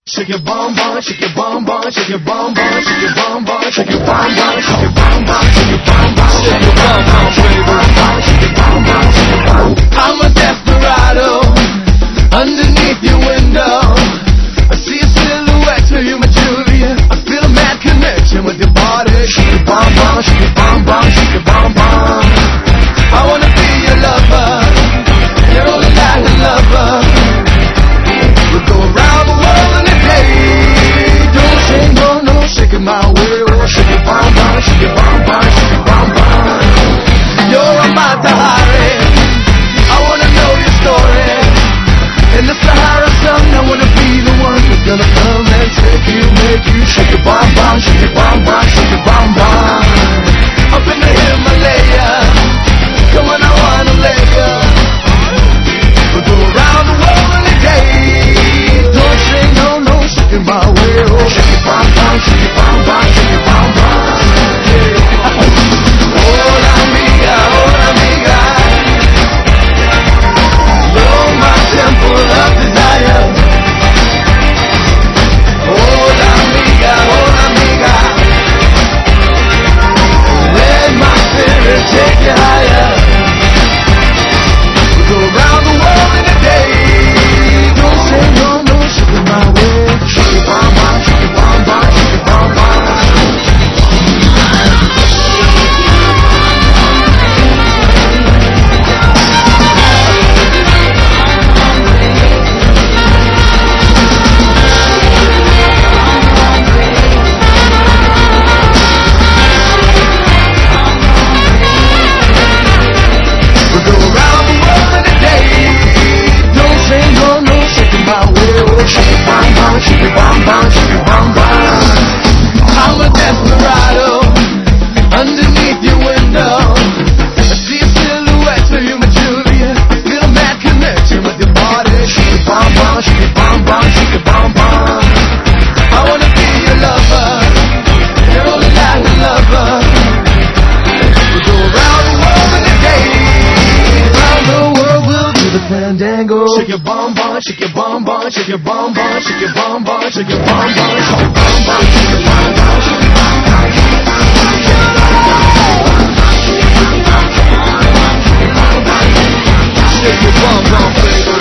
Shake your bum bum, shake your bum bum, shake your bum bum, shake your bum bum, shake your bum bum, shake your bum bum, shake your bum bum, shake your bum bum, shake your bum bum, shake your bum bum. I'm a desperado underneath your window. I see a silhouette of you, my Julia. I feel a mad connection with your body. Shake your bum bum, shake your bum bum, shake your bum bum. I wanna be your lover, your only life lover. We'll go around the world in a day. Don't say no, no, shake it my way. Oh, shake your bum bum, shake your bum bum, shake your bum bum. You're a Matahari. I wanna know your story. In the Sahara sun, I wanna be the one who's gonna come and take you, make you shake your bum bum, shake your bum bum, shake your bum bum. Up in the Himalaya, come on, I wanna lay ya. We'll go around the world in a day. Don't say no, no, shake it my way. Oh, shake your bum bum, shake your bum bum, shake your bum bum. Hola amiga, hola amiga. You're my temple of desire. Hola amiga, hola amiga. Let my spirit take you higher. We'll go around the world in a day. Don't say no, no, shake it my way. Shake your bum bum, shake your bum bum, shake your bum bum. We'll go around the world in a day. Don't say no, no, shake it my way. Oh, shake your bum bum, shake your bum bum, shake your bum bum. I'm a desperado underneath your window. I see a silhouette of you, my Julia. I feel a mad connection with your body. Shake your bum bum, shake your bum bum, shake your bum bum. I wanna be your lover, your only life lover. We'll go around the world in a day. Around the world we'll do the fandango. Shake your bum bum, shake your bum bum, shake your bum bum, shake your bum bum, shake your bum bum, shake your bum bum, shake your bum bum, shake your bum bum. Shake your bum bum, baby.